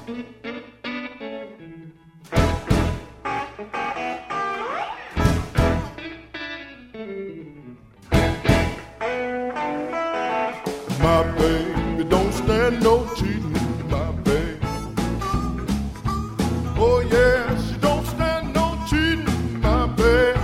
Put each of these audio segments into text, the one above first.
My baby don't stand no cheating, my baby. Oh yeah, she don't stand no cheating, my baby.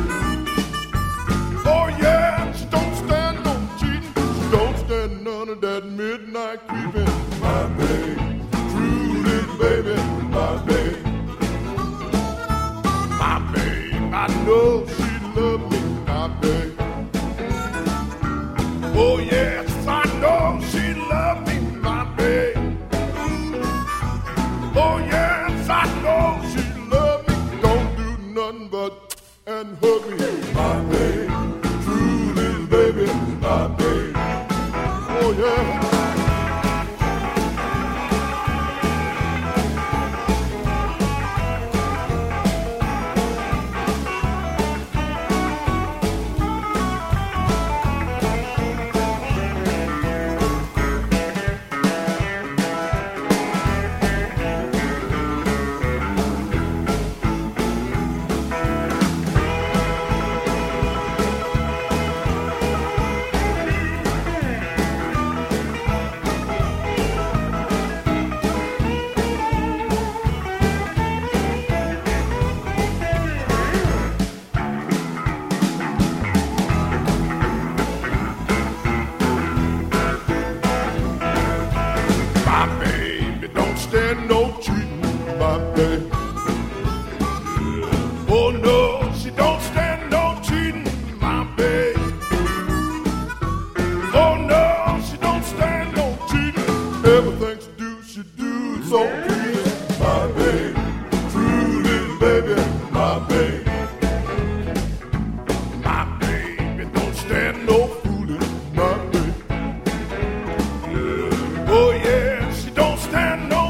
Oh yeah, she don't stand no cheating. She don't stand none of that midnight creeping, my baby. True little baby, my baby. My baby, I know she love me, my baby. Oh yes, I know she love me, my baby. Oh yes, I know she love me. Don't do nothing but and hug me, my baby. True little baby, my baby. Oh yeah. Stand no cheating, my baby. Oh no, she don't stand no cheating, my baby. Oh no, she don't stand no cheating. Everything she do so pleasing, my baby. True little baby, my baby. My baby don't stand no fooling, my baby. Oh yeah, she don't stand no.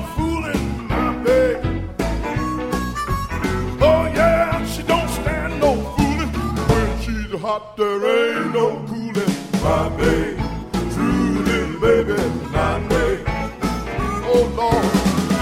Hot, there ain't no cooling, my baby. True little baby, my baby. Oh Lord.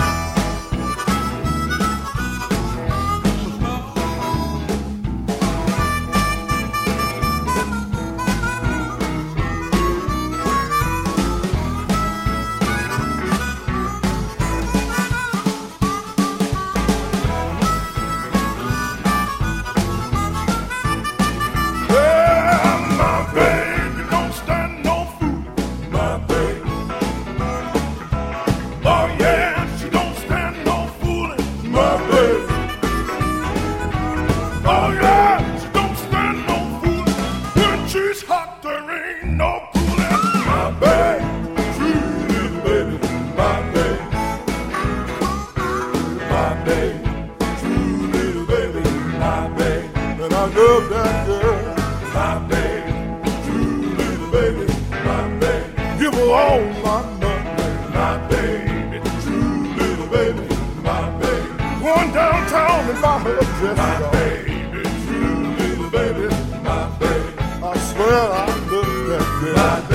Love that girl, my baby, true little baby, my baby. Give her all my money, my baby, true little baby, my baby. Going downtown and buy her a dress, my baby, true little baby, my baby. I swear I love that girl.